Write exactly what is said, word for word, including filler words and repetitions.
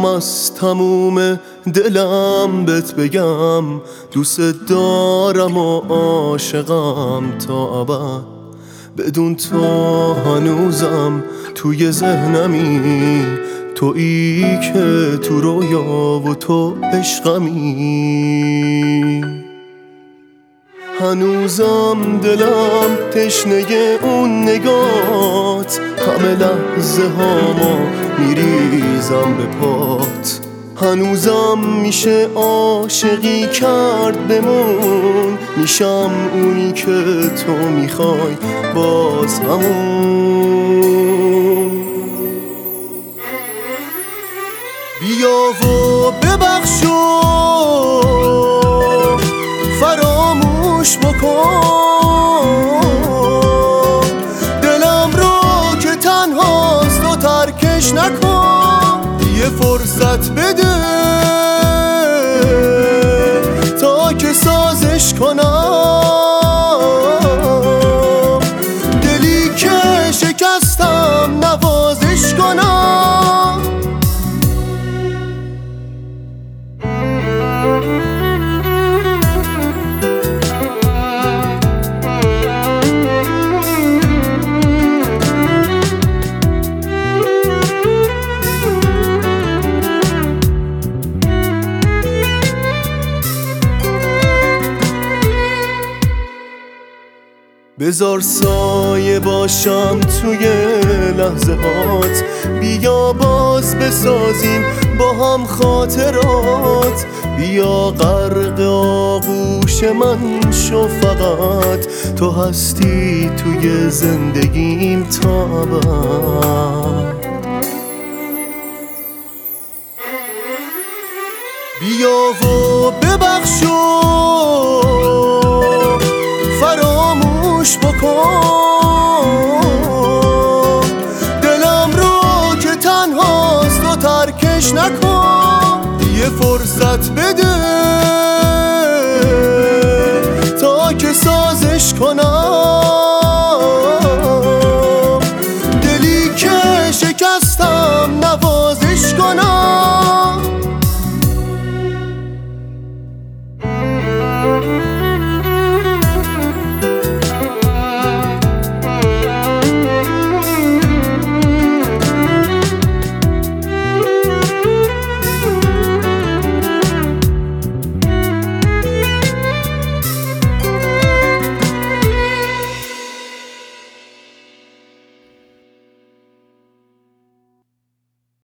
میخوام از تموم دلم بهت بگم دوست دارم و عاشقم تا ابد. بدون تو هنوزم توی ذهنمی، تویی که تو رویا و تو عشقمی. هنوزم دلم تشنه اون نگات، همه لحظه هامو میریزم به پات. هنوزم میشه عاشقی کرد بمون، میشم اونی که تو میخوای باز همون. بیا و ببخش و فراموش بکن، دلم رو که تنهاست و ترکش نکن. یه فرصت بده تا که سازش کنم، دلی که شکستم نوازش کنم. بذار سایه باشم توی لحظه هات، بیا باز بسازیم با هم خاطرات. بیا غرق آغوش من شو فقط، تو هستی توی زندگیم تا ابد. بیا و ببخش و فراموش بکن، دلم رو که تنهاست و ترکش نکن. یه فرصت بده